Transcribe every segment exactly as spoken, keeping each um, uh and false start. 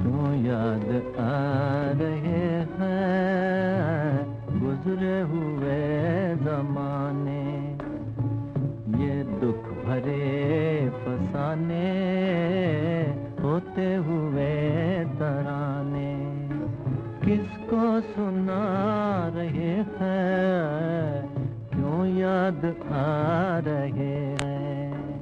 क्यों याद आ रहे हैं गुजरे हुए जमाने, ये दुख भरे फसाने होते हुए तराने, किसको सुना रहे हैं, क्यों याद आ रहे हैं।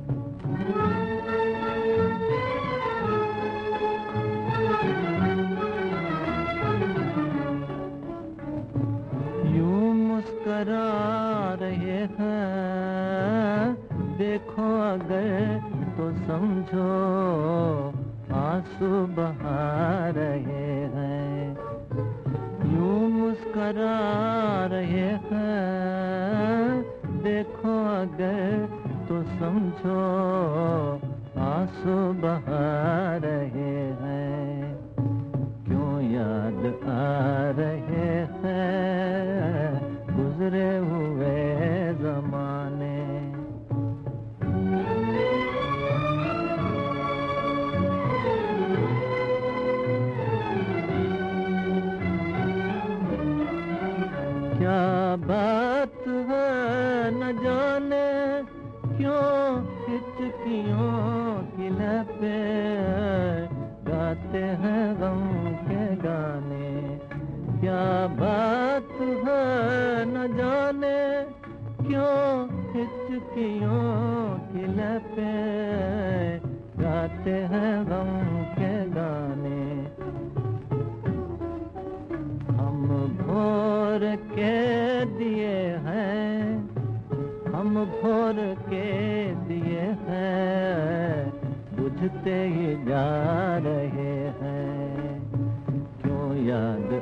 यूं मुस्करा रहे हैं, देखो अगर तो समझो आंसू बहा रहे हैं। यूं मुस्करा रहे हैं, देखो अगर तो समझो आंसू बहा रहे हैं। क्यों याद आ रहे हैं गुजरे हुए जमाने। क्या बात है न जाने क्यों हिचकियों की लपें गाते हैं गम के गाने। क्या बात है न जाने क्यों हिचकियों की लपें गाते हैं गम के गाने। हम भोर के दिए हैं, हम भोर के दिए हैं, बुझते ही जा रहे हैं। क्यों याद